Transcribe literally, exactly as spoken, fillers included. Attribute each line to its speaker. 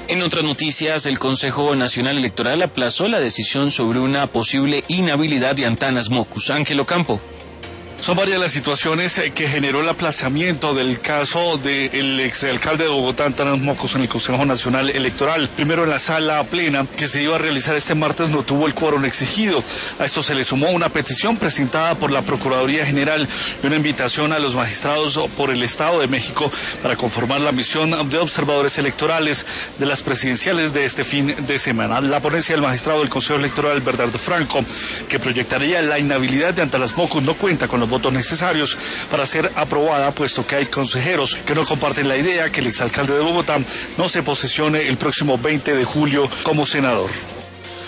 Speaker 1: En otras noticias, el Consejo Nacional Electoral aplazó la decisión sobre una posible inhabilidad de Antanas Mockus. Ángel Ocampo.
Speaker 2: Son varias las situaciones que generó el aplazamiento del caso del exalcalde de Bogotá, Antanas Mockus, en el Consejo Nacional Electoral. Primero, en la sala plena que se iba a realizar este martes no tuvo el quórum exigido. A esto se le sumó una petición presentada por la Procuraduría General y una invitación a los magistrados por el Estado de México para conformar la misión de observadores electorales de las presidenciales de este fin de semana. La ponencia del magistrado del Consejo Electoral, Bernardo Franco, que proyectaría la inhabilidad de Antanas Mockus, no cuenta con los votos necesarios para ser aprobada, puesto que hay consejeros que no comparten la idea que el exalcalde de Bogotá no se posesione el próximo veinte de julio como senador.